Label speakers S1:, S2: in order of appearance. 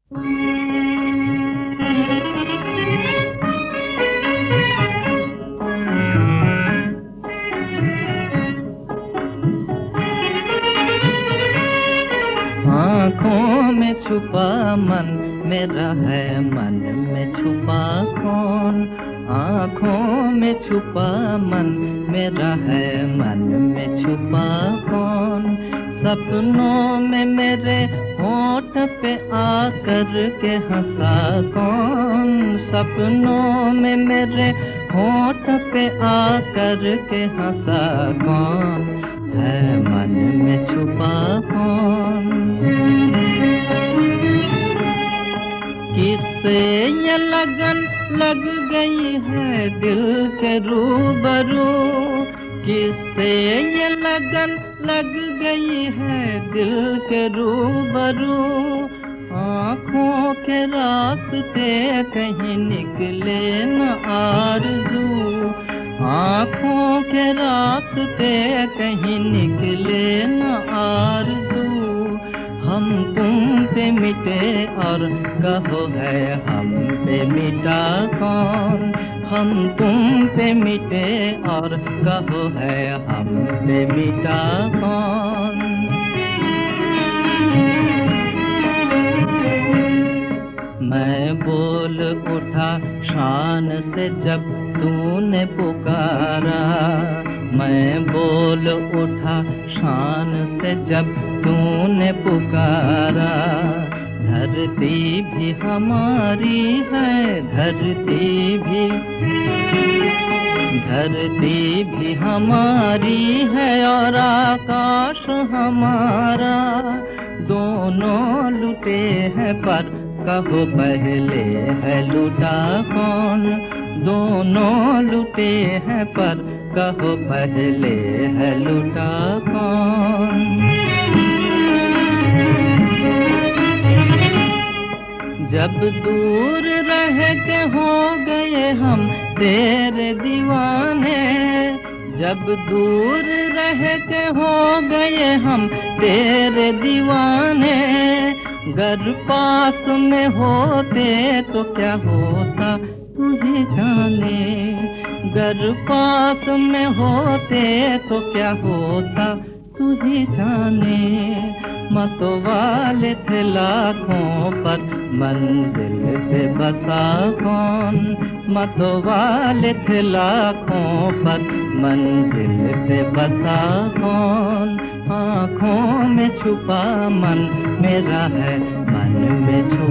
S1: आँखों में छुपा मन मेरा है, मन में छुपा कौन? आँखों में छुपा मन मेरा है, मन में छुपा कौन? सपनों में मेरे होठ पे आकर के हंसा कौन? सपनों में मेरे होठ पे आकर के हंसा कौन? है मन में छुपा कौन? किससे ये लगन लग गई है दिल के रूबरू? किससे ये लगन लग गई है दिल के रूबरू? आँखों के रास्ते कहीं निकले न आरज़ू, आँखों के रास्ते कहीं निकले न आरज़ू। हम तुम पे मिटे और कहो है हम पे मिटा कौन? हम तुम पे मिटे और कहो है हम पे मिटा कौन? मैं बोल उठा शान से जब तूने पुकारा, मैं बोल उठा शान से जब तूने पुकारा। धरती भी हमारी है, धरती भी हमारी है और आकाश हमारा। दोनों लुटे हैं पर कहो पहले है लुटा कौन? दोनों लुटे हैं पर कहो पहले है लुटा कौन? जब दूर रह के हो गए हम तेरे दीवाने, जब दूर रह के हो गए हम तेरे दीवाने। गर पास में होते तो क्या होता तू ही जाने, गर पास में होते तो क्या होता तू ही जाने। मतवाले थे लाखों पर मंजिल पे बसा कौन? मतवाले थे लाखों पर मंजिल पे बसा कौन? आँखों में छुपा मन मेरा है, मन में छुपा